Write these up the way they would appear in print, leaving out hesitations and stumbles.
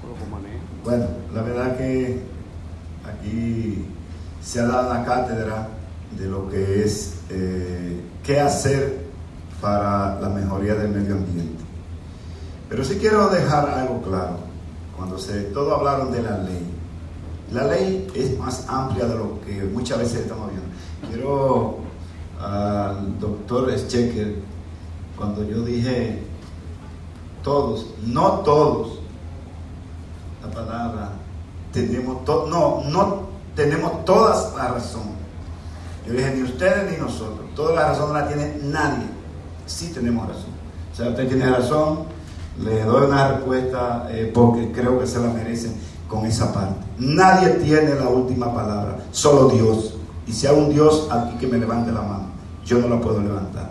Bueno, la verdad que aquí se ha dado una cátedra de lo que es qué hacer para la mejoría del medio ambiente. Pero sí quiero dejar algo claro. Cuando todos hablaron de la ley es más amplia de lo que muchas veces estamos viendo. Quiero al doctor Schecker, cuando yo dije todos, no todos, la palabra tenemos no tenemos todas la razón. Yo dije ni ustedes ni nosotros, toda la razón no la tiene nadie. Sí tenemos razón. O sea, usted tiene razón, le doy una respuesta porque creo que se la merecen con esa parte. Nadie tiene la última palabra, solo Dios. Y si hay un Dios aquí que me levante la mano, yo no la puedo levantar.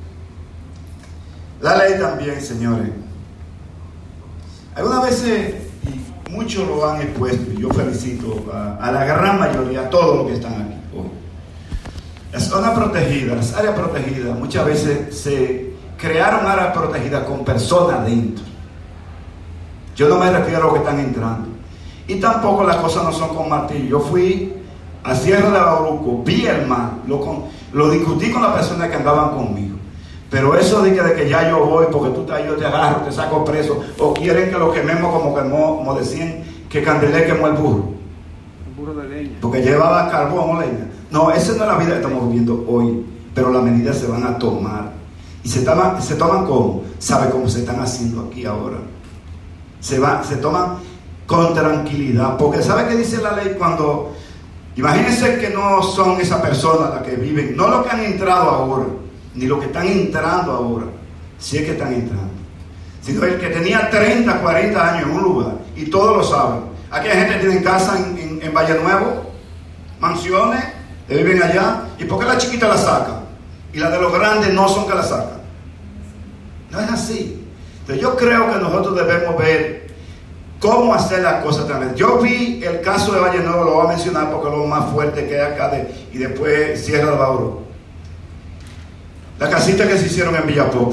La ley también, señores. Algunas veces, y muchos lo han expuesto, y yo felicito a la gran mayoría, a todos los que están aquí hoy. Las zonas protegidas, las áreas protegidas, muchas veces se crearon áreas protegidas con personas dentro. Yo no me refiero a los que están entrando. Y tampoco las cosas no son con martillo. Yo fui a Sierra de Bauruco, vi el mar, lo discutí con las personas que andaban conmigo. Pero eso de que ya yo voy, porque tú estás ahí, yo te agarro, te saco preso, o quieren que lo quememos como decían que Candelé quemó el burro. El burro de leña. Porque llevaba carbón o leña. No, esa no es la vida que estamos viviendo hoy, pero las medidas se van a tomar. Y se toman como, ¿sabe cómo se están haciendo aquí ahora? Se toman con tranquilidad, porque ¿sabe qué dice la ley cuando... Imagínense que no son esas personas las que viven, no los que han entrado ahora, ni los que están entrando ahora, si es que están entrando, sino el que tenía 30, 40 años en un lugar, y todos lo saben. Aquí hay gente que tiene casa en Valle Nuevo, mansiones, que viven allá, ¿y por qué la chiquita la sacan? Y las de los grandes no son que la sacan. No es así. Entonces yo creo que nosotros debemos ver cómo hacer las cosas también. Yo vi el caso de Valle Nuevo, lo voy a mencionar porque es lo más fuerte que hay acá, y después Sierra de Bauruco. La casita que se hicieron en Villapopo.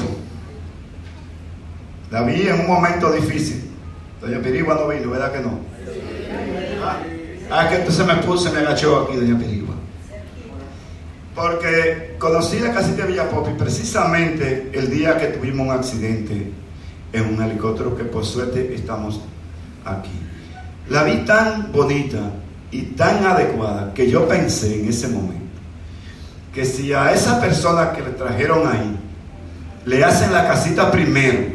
La vi en un momento difícil. Doña Pirigua no vino, ¿verdad que no? Que entonces me agachó aquí Doña Pirigua. Porque conocí la casita de Villapopo y precisamente el día que tuvimos un accidente en un helicóptero, que por suerte estamos aquí. La vi tan bonita y tan adecuada que yo pensé en ese momento que si a esa persona que le trajeron ahí le hacen la casita primero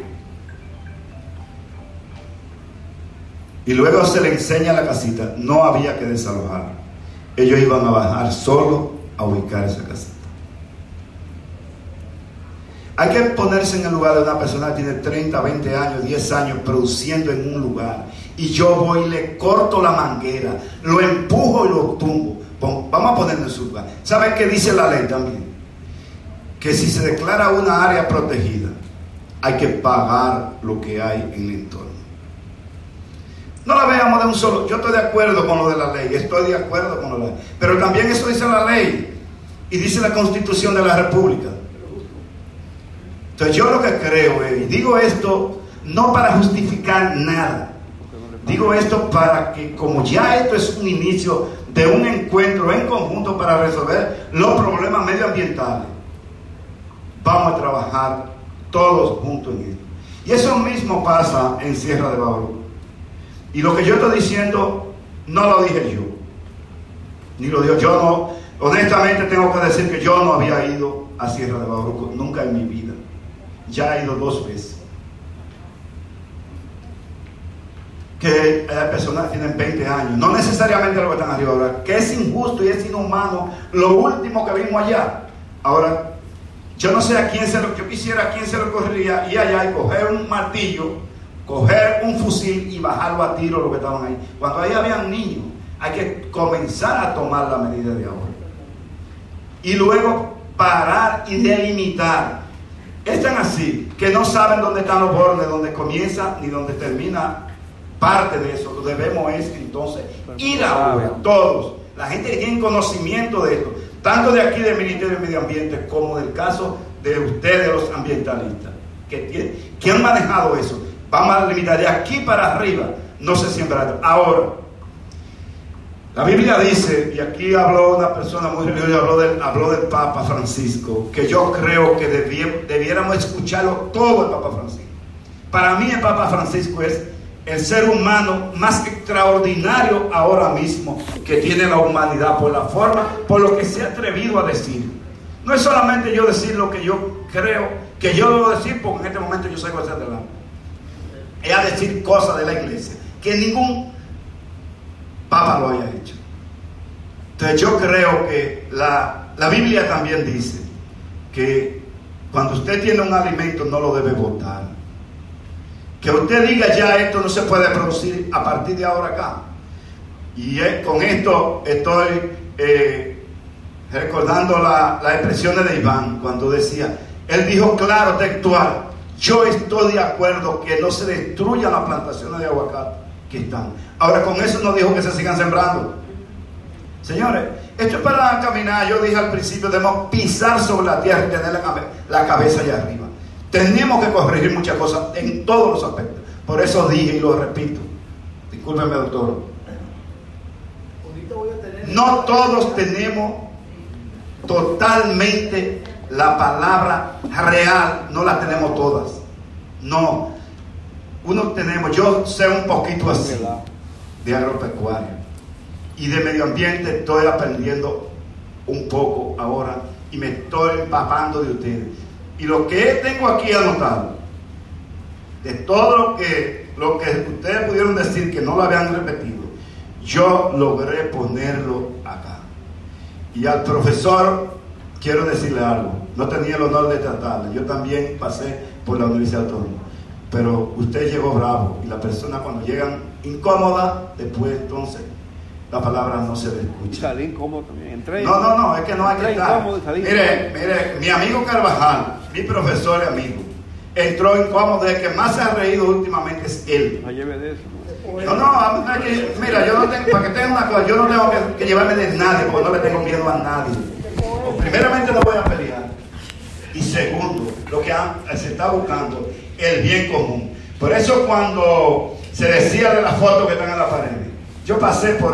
y luego se le enseña la casita, no había que desalojar. Ellos iban a bajar solo a ubicar esa casita. Hay que ponerse en el lugar de una persona que tiene 30, 20 años, 10 años produciendo en un lugar, y yo voy y le corto la manguera, lo empujo y lo tumbo. Vamos a ponerlo en su lugar. ¿Saben qué dice la ley también? Que si se declara una área protegida, hay que pagar lo que hay en el entorno. No la veamos de un solo. Yo estoy de acuerdo con lo de la ley, estoy de acuerdo con lo de la ley, pero también eso dice la ley y dice la Constitución de la República. Entonces yo lo que creo es, y digo esto no para justificar nada, digo esto para que, como ya esto es un inicio de un encuentro en conjunto para resolver los problemas medioambientales, vamos a trabajar todos juntos en esto. Y eso mismo pasa en Sierra de Bauruco. Y lo que yo estoy diciendo no lo dije yo, ni lo digo yo. No, honestamente tengo que decir que yo no había ido a Sierra de Bauruco nunca en mi vida. Ya he ido 2 veces. Que hay personas que tienen 20 años, no necesariamente los que están arriba ahora, que es injusto y es inhumano lo último que vimos allá. Ahora, yo no sé yo quisiera a quién se le ocurriría ir allá y coger un martillo, coger un fusil y bajarlo a tiro los que estaban ahí. Cuando ahí habían niños, hay que comenzar a tomar la medida de ahora. Y luego parar y delimitar. Están así, que no saben dónde están los bordes, dónde comienza ni dónde termina parte de eso. Lo debemos es entonces ir a todos, la gente que tiene conocimiento de esto, tanto de aquí del Ministerio de Medio Ambiente como del caso de ustedes los ambientalistas que han manejado eso, Vamos a limitar de aquí para arriba, no se siembra. Ahora, la Biblia dice, y aquí habló una persona muy religiosa, habló del Papa Francisco, que yo creo que debiéramos escucharlo todo el Papa Francisco. Para mí el Papa Francisco es el ser humano más extraordinario ahora mismo que tiene la humanidad, por la forma, por lo que se ha atrevido a decir. No es solamente yo decir lo que yo creo que yo debo decir, porque en este momento yo soy José de la, es a decir cosas de la iglesia que ningún Papa lo haya hecho. Entonces yo creo que la Biblia también dice que cuando usted tiene un alimento no lo debe botar. Que usted diga ya esto no se puede producir a partir de ahora acá. Y con esto estoy recordando las expresiones de Iván cuando decía, él dijo claro, textual, yo estoy de acuerdo que no se destruyan las plantaciones de aguacate que están. Ahora con eso no dijo que se sigan sembrando. Señores, esto es para caminar. Yo dije al principio, debemos pisar sobre la tierra y tener la cabeza allá arriba. Tenemos que corregir muchas cosas en todos los aspectos. Por eso dije y lo repito, discúlpeme doctor, no todos tenemos totalmente la palabra real, no la tenemos todas. No, uno tenemos, yo sé un poquito así de agropecuaria y de medio ambiente, estoy aprendiendo un poco ahora y me estoy empapando de ustedes. Y lo que tengo aquí anotado, de todo lo que ustedes pudieron decir que no lo habían repetido, yo logré ponerlo acá. Y al profesor quiero decirle algo, no tenía el honor de tratarle, yo también pasé por la Universidad Autónoma, pero usted llegó bravo y la persona cuando llegan incómoda, después entonces la palabra no se le escucha. Salí incómodo también. Entré. No, es que no hay que estar. Mire, mi amigo Carvajal, mi profesor y amigo, entró incómodo. El que más se ha reído últimamente es él. No lleve de eso. Mira, yo no tengo, para que tenga una cosa, yo no tengo que llevarme de nadie, porque no le tengo miedo a nadie. Primeramente no voy a pelear. Y segundo, lo que se está buscando, el bien común. Por eso cuando se decía de las fotos que están en la pared, yo pasé por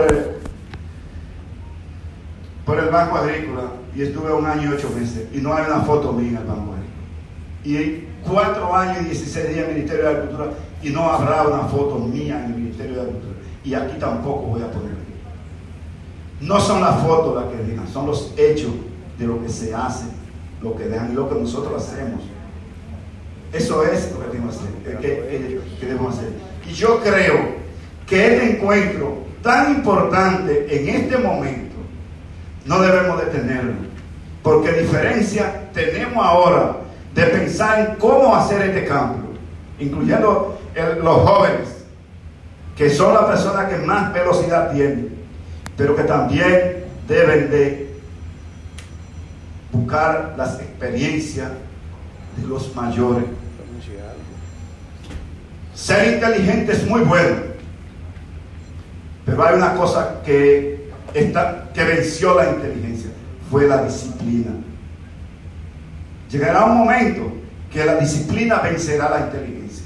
el Banco Agrícola y estuve 1 año y 8 meses y no hay una foto mía en el Banco Agrícola. Y 4 años y 16 días en el Ministerio de Agricultura y no habrá una foto mía en el Ministerio de Agricultura. Y aquí tampoco voy a poner. No son las fotos las que digan, son los hechos de lo que se hace, lo que dejan y lo que nosotros hacemos. Eso es lo que debemos hacer, que debemos hacer. Y yo creo que este encuentro tan importante en este momento no debemos detenerlo, porque diferencia tenemos ahora de pensar en cómo hacer este cambio, incluyendo los jóvenes, que son las personas que más velocidad tienen, pero que también deben de buscar las experiencias de los mayores. Ser inteligente es muy bueno, pero hay una cosa que venció la inteligencia, fue la disciplina. Llegará un momento que la disciplina vencerá la inteligencia.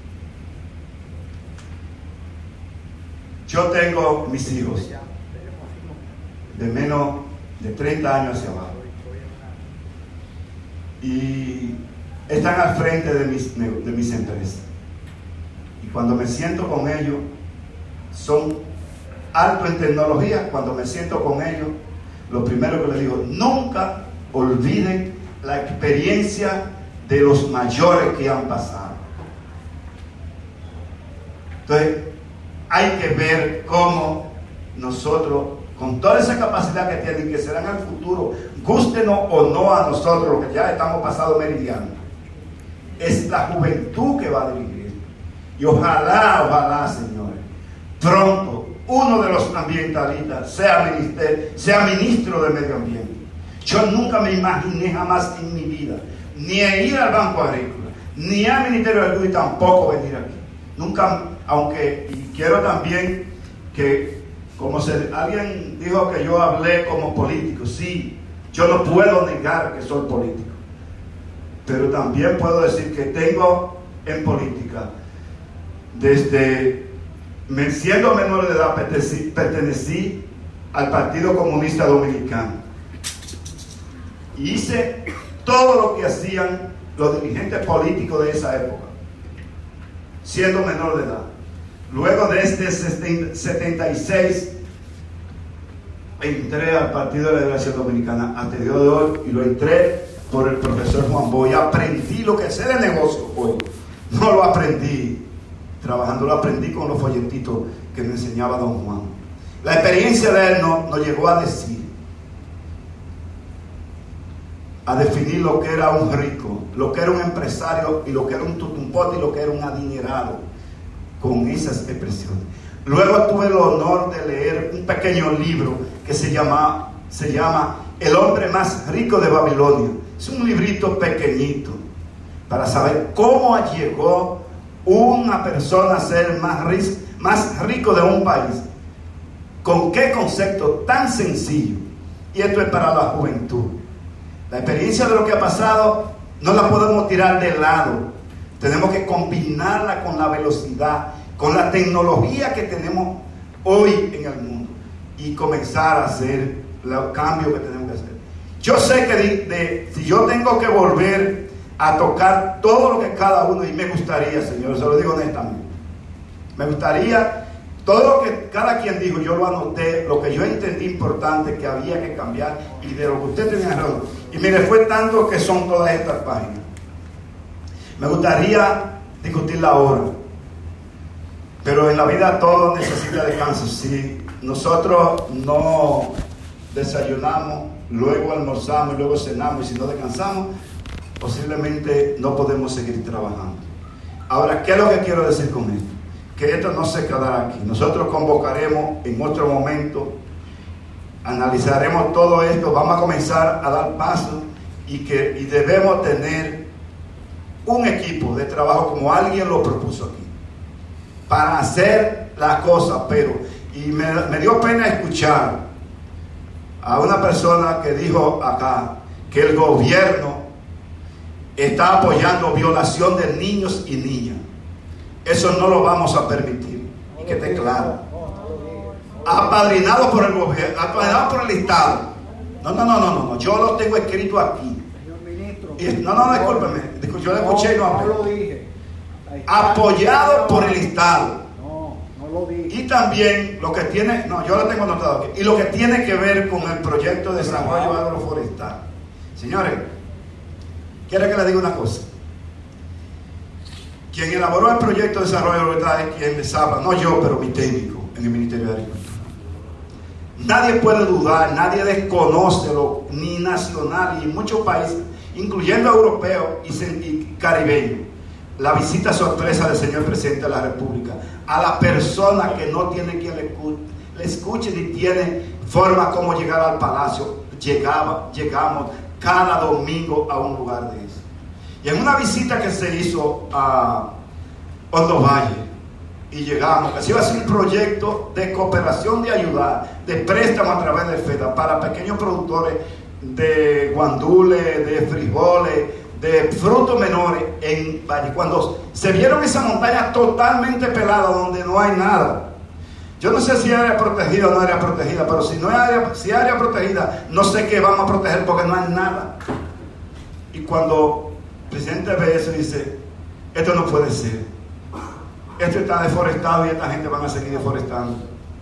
Yo tengo mis hijos de menos de 30 años hacia abajo y están al frente de mis empresas, y cuando me siento con ellos son alto en tecnología. Cuando me siento con ellos, lo primero que les digo, nunca olviden la experiencia de los mayores que han pasado. Entonces hay que ver cómo nosotros, con toda esa capacidad que tienen, que será en el futuro, gústenos o no a nosotros, los que ya estamos pasados meridiano, es la juventud que va a dirigir. Y ojalá, señores, pronto uno de los ambientalistas sea ministro de medio ambiente. Yo nunca me imaginé jamás en mi vida ni ir al Banco Agrícola, ni al Ministerio de Agricultura, y tampoco venir aquí. Nunca, aunque, y quiero también que, como alguien dijo que yo hablé como político, sí, yo no puedo negar que soy político, pero también puedo decir que tengo en política desde siendo menor de edad pertenecí al Partido Comunista Dominicano. Y hice todo lo que hacían los dirigentes políticos de esa época, siendo menor de edad. Luego de este 76 entré al Partido de la Liberación Dominicana hasta el día de hoy, y lo entré por el profesor Juan Boy. Aprendí lo que sé de negocio hoy. No lo aprendí trabajando, lo aprendí con los folletitos que me enseñaba don Juan. La experiencia de él nos llegó a decir, a definir lo que era un rico, lo que era un empresario, y lo que era un tutumpote, y lo que era un adinerado, con esas expresiones. Luego tuve el honor de leer un pequeño libro que se llama El hombre más rico de Babilonia. Es un librito pequeñito para saber cómo llegó una persona a ser más rico de un país. ¿Con qué concepto tan sencillo? Y esto es para la juventud. La experiencia de lo que ha pasado no la podemos tirar de lado. Tenemos que combinarla con la velocidad, con la tecnología que tenemos hoy en el mundo, y comenzar a hacer los cambios que tenemos que hacer. Yo sé que si yo tengo que volver a tocar todo lo que cada uno, y me gustaría, Señor, se lo digo honestamente, me gustaría, todo lo que cada quien dijo, yo lo anoté, lo que yo entendí importante que había que cambiar, y de lo que usted tenía razón. Y mire, fue tanto que son todas estas páginas. Me gustaría discutirla ahora, pero en la vida todo necesita descanso. Si nosotros no desayunamos, luego almorzamos y luego cenamos, y si no descansamos, posiblemente no podemos seguir trabajando. Ahora, ¿qué es lo que quiero decir con esto? Que esto no se quedará aquí. Nosotros convocaremos en otro momento, analizaremos todo esto, vamos a comenzar a dar pasos, y debemos tener un equipo de trabajo como alguien lo propuso aquí, para hacer las cosas. Pero, y me dio pena escuchar a una persona que dijo acá que el gobierno está apoyando violación de niños y niñas. Eso no lo vamos a permitir, y que esté claro. Apadrinado por el gobierno, apadrinado por el Estado. No, yo lo tengo escrito aquí. Discúlpeme, yo lo escuché y no hablé. No lo dije. Apoyado por el Estado. No lo dije. Y también lo que tiene, yo lo tengo anotado aquí, y lo que tiene que ver con el proyecto de desarrollo agroforestal. Señores, ¿quiere que le diga una cosa? Quien elaboró el proyecto de desarrollo agroforestal es quien les habla, no yo, pero mi técnico en el Ministerio de Agricultura. Nadie puede dudar, nadie desconoce ni nacional, y en muchos países, incluyendo europeos y caribeños, la visita sorpresa del señor presidente de la República a la persona que no tiene quien le escuche ni tiene forma como llegar al palacio. Llegamos cada domingo a un lugar de eso. Y en una visita que se hizo a Hondo Valle, y llegamos, que se iba a hacer un proyecto de cooperación, de ayudar, de préstamo a través de FEDA para pequeños productores de guandules, de frijoles, de frutos menores en Valle. Cuando se vieron esa montaña totalmente pelada, donde no hay nada, yo no sé si área protegida o no área protegida, pero si no hay área protegida, no sé qué vamos a proteger, porque no hay nada. Y cuando el presidente ve eso, dice, esto no puede ser, esto está deforestado, y esta gente van a seguir deforestando,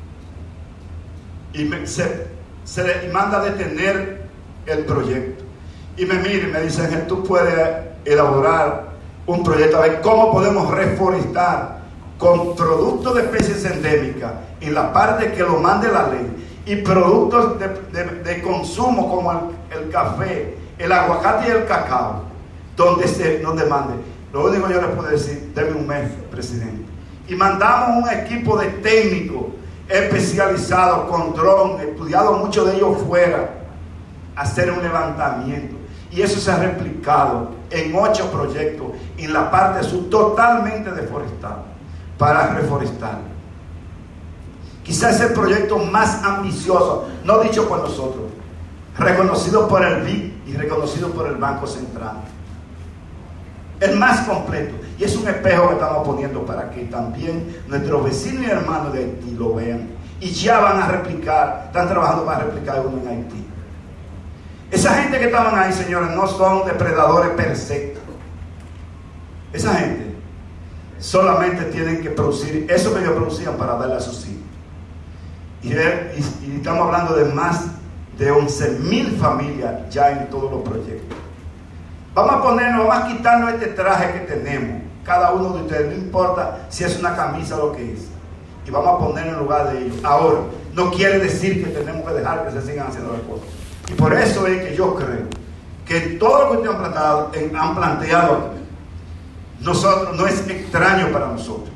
y se le manda a detener el proyecto. Y me mira y me dice, Ángel, tú puedes elaborar un proyecto a ver cómo podemos reforestar con productos de especies endémicas en la parte que lo mande la ley, y productos de consumo como el café, el aguacate y el cacao, donde mande. Lo único que yo le puedo decir, deme un mes, presidente. Y mandamos un equipo de técnicos especializados con dron, estudiado muchos de ellos fuera, a hacer un levantamiento. Y eso se ha replicado en 8 proyectos en la parte sur, totalmente deforestada, para reforestar. Quizás es el proyecto más ambicioso, no dicho por nosotros, reconocido por el BID y reconocido por el Banco Central. el más completo. Y es un espejo que estamos poniendo para que también nuestros vecinos y hermanos de Haití lo vean. Y ya van a replicar, están trabajando para replicar uno en Haití. Esa gente que estaban ahí, señores, no son depredadores per se. Esa gente solamente tienen que producir eso que ellos producían para darle a sus hijos. Y estamos hablando de más de 11,000 familias ya en todos los proyectos. Vamos a quitarnos este traje que tenemos, cada uno de ustedes, no importa si es una camisa o lo que es, y vamos a ponerlo en lugar de ellos. Ahora, no quiere decir que tenemos que dejar que se sigan haciendo las cosas. Y por eso es que yo creo que todo lo que ustedes han planteado aquí, nosotros, no es extraño para nosotros,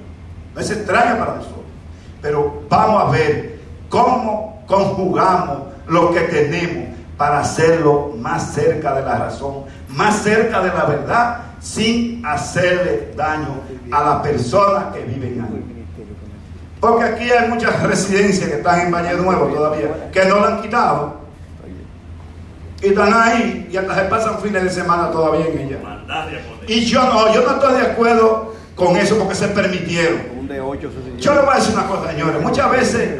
pero vamos a ver cómo conjugamos lo que tenemos para hacerlo más cerca de la razón, más cerca de la verdad, sin hacerle daño a las personas que viven ahí. Porque aquí hay muchas residencias que están en Valle Nuevo todavía, que no la han quitado, y están ahí, y hasta se pasan fines de semana todavía en ellas. Y yo no estoy de acuerdo con eso, porque se permitieron. Yo le voy a decir una cosa, señores, muchas veces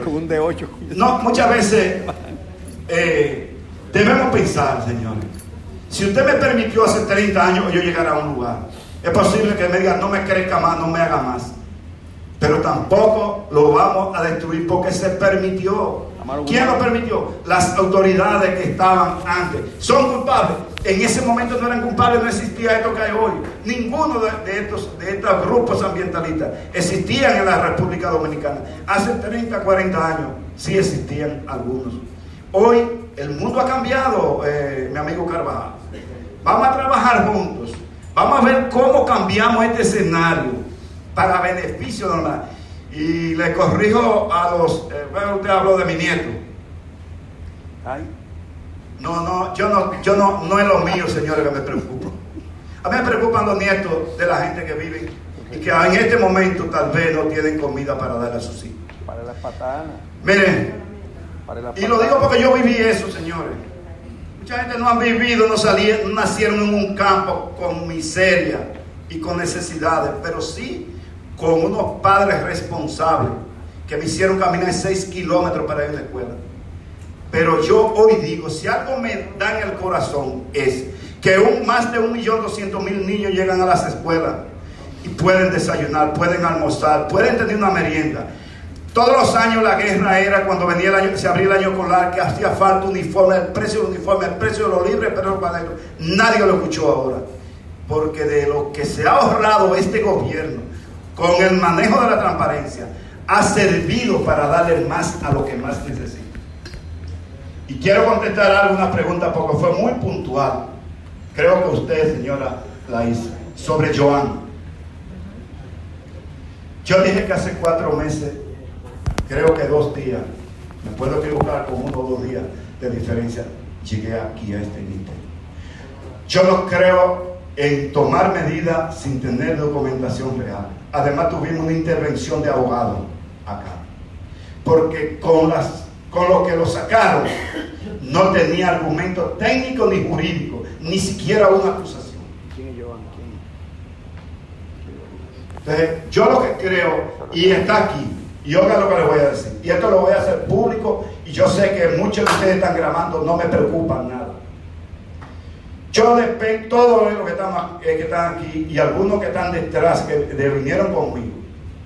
debemos pensar, señores, si usted me permitió hace 30 años que yo llegara a un lugar, es posible que me diga no me crezca más, no me haga más, pero tampoco lo vamos a destruir porque se permitió. ¿Quién lo permitió? Las autoridades que estaban antes. ¿Son culpables? En ese momento no eran culpables, no existía esto que hay hoy. Ninguno de estos grupos ambientalistas existían en la República Dominicana. Hace 30, 40 años sí existían algunos. Hoy el mundo ha cambiado, mi amigo Carvajal. Vamos a trabajar juntos. Vamos a ver cómo cambiamos este escenario para beneficio normal. Y le corrijo a los... bueno, usted habló de mi nieto. No es lo mío, señores, que me preocupa. A mí me preocupan los nietos de la gente que vive y que en este momento tal vez no tienen comida para darle a sus hijos. Para las patanas. Miren, y lo digo porque yo viví eso, señores. Mucha gente no ha vivido, no nacieron en un campo con miseria y con necesidades, pero sí con unos padres responsables que me hicieron caminar 6 kilómetros para ir a la escuela. Pero yo hoy digo, si algo me da en el corazón es que más de 1.200.000 niños llegan a las escuelas y pueden desayunar, pueden almorzar, pueden tener una merienda. Todos los años la guerra era cuando venía el año, se abría el año escolar, que hacía falta uniforme, el precio del uniforme, el precio de los libros, el precio de los cuadernos. Nadie lo escuchó ahora, porque de lo que se ha ahorrado este gobierno con el manejo de la transparencia ha servido para darle más a lo que más necesita. Y quiero contestar algunas preguntas porque fue muy puntual. Creo que usted, señora, la hizo sobre Joan. Yo dije que hace 4 meses, creo que 2 días, me puedo equivocar con 1 o 2 días de diferencia, llegué aquí a este límite. Yo no creo en tomar medidas sin tener documentación real. Además tuvimos una intervención de abogados acá, porque con lo que lo sacaron no tenía argumento técnico ni jurídico, ni siquiera una acusación. ¿Quién es Joan? Entonces, yo lo que creo, y está aquí, y oigan lo que les voy a decir, y esto lo voy a hacer público, y yo sé que muchos de ustedes están grabando, no me preocupan nada. Yo dependo, todos los que están aquí, y algunos que están detrás, que vinieron conmigo,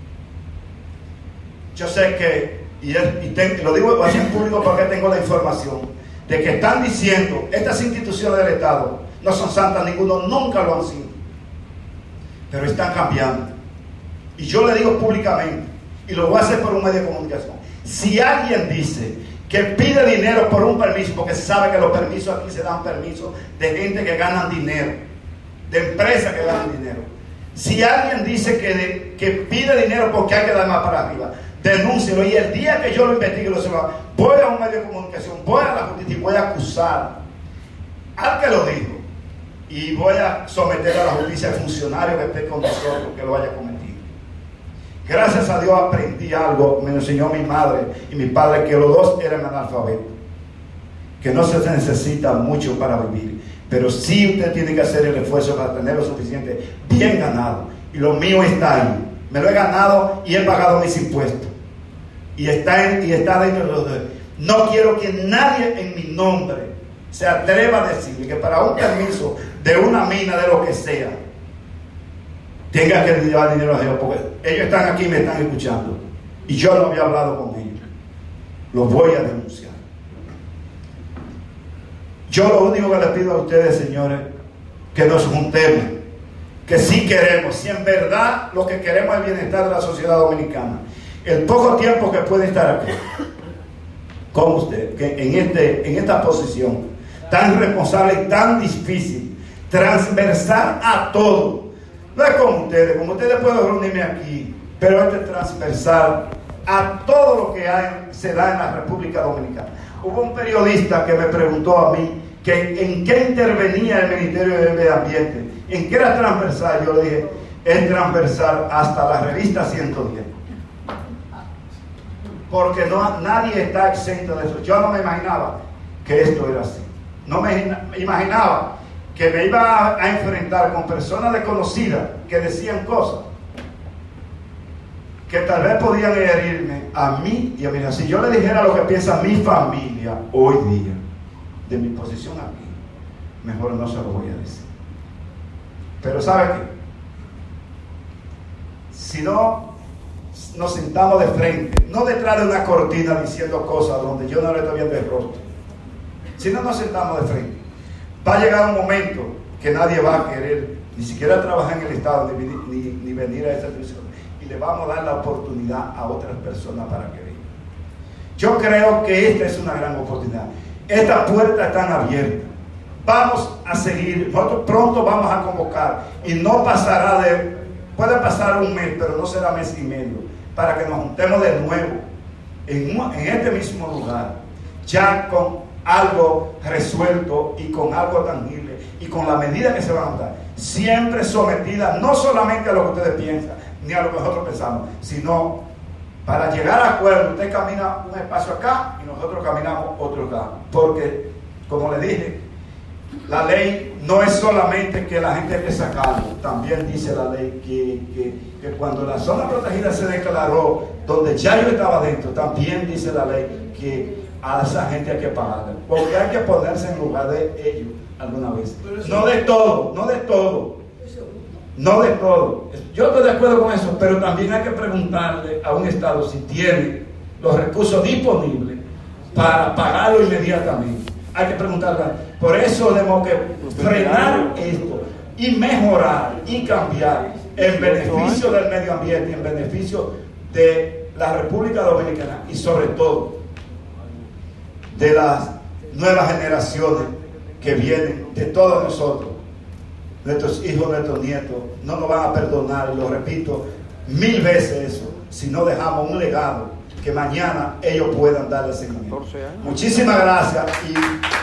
yo sé que, lo digo así en público porque tengo la información, de que están diciendo, estas instituciones del Estado no son santas, ninguno nunca lo han sido, pero están cambiando. Y yo le digo públicamente, y lo voy a hacer por un medio de comunicación, si alguien dice que pide dinero por un permiso, porque se sabe que los permisos aquí se dan permisos de gente que ganan dinero, de empresas que ganan dinero. Si alguien dice que pide dinero porque hay que dar más para arriba, denúncielo, y el día que yo lo investigue, voy a un medio de comunicación, voy a la justicia y voy a acusar al que lo dijo, y voy a someter a la justicia al funcionario que esté con nosotros que lo haya cometido. Gracias a Dios aprendí algo, me enseñó mi madre y mi padre, que los dos eran analfabetos, que no se necesita mucho para vivir, Pero sí usted tiene que hacer el esfuerzo para tener lo suficiente bien ganado. Y lo mío está ahí. Me lo he ganado y he pagado mis impuestos. Y está dentro de los... No quiero que nadie en mi nombre se atreva a decirle que para un permiso de una mina, de lo que sea, tenga que llevar dinero a ellos, porque ellos están aquí y me están escuchando. Y yo no había hablado con ellos. Los voy a denunciar. Yo lo único que les pido a ustedes, señores, que nos juntemos, que sí queremos, si en verdad lo que queremos es el bienestar de la sociedad dominicana, el poco tiempo que puede estar aquí con usted, que en esta posición tan responsable y tan difícil, transversal a todo. No es como ustedes puedo reunirme aquí, pero este es transversal a todo lo que se da en la República Dominicana. Hubo un periodista que me preguntó a mí que en qué intervenía el Ministerio del Medio Ambiente, en qué era transversal. Yo le dije, es transversal hasta la revista 110. Porque nadie está exento de eso. Yo no me imaginaba que esto era así. No me imaginaba que me iba a enfrentar con personas desconocidas que decían cosas que tal vez podían herirme a mí y a mí. Si yo le dijera lo que piensa mi familia hoy día de mi posición aquí, mejor no se lo voy a decir. Pero ¿sabe qué? Si no nos sentamos de frente, no detrás de una cortina diciendo cosas donde yo no le estoy viendo el rostro, si no nos sentamos de frente, va a llegar un momento que nadie va a querer ni siquiera trabajar en el Estado ni venir a esta televisión, y le vamos a dar la oportunidad a otras personas para que vengan. Yo creo que esta es una gran oportunidad. Estas puertas están abiertas. Vamos a seguir. Nosotros pronto vamos a convocar y no pasará puede pasar un mes, pero no será mes y medio, para que nos juntemos de nuevo en este mismo lugar, ya con algo resuelto y con algo tangible y con la medida que se van a dar, siempre sometida no solamente a lo que ustedes piensan ni a lo que nosotros pensamos, sino para llegar a acuerdo. Usted camina un espacio acá y nosotros caminamos otro acá, porque como le dije, la ley no es solamente que la gente hay que sacarlo, también dice la ley que cuando la zona protegida se declaró, donde ya yo estaba dentro, también dice la ley que a esa gente hay que pagarle, porque hay que ponerse en lugar de ellos alguna vez. No de todo. Yo estoy de acuerdo con eso, pero también hay que preguntarle a un Estado si tiene los recursos disponibles para pagarlo inmediatamente. Hay que preguntarle. Por eso tenemos que frenar esto y mejorar y cambiar en beneficio del medio ambiente, en beneficio de la República Dominicana y sobre todo de las nuevas generaciones que vienen, de todos nosotros. Nuestros hijos, nuestros nietos no nos van a perdonar, y lo repito 1000 veces eso, si no dejamos un legado que mañana ellos puedan darle seguimiento. Muchísimas gracias y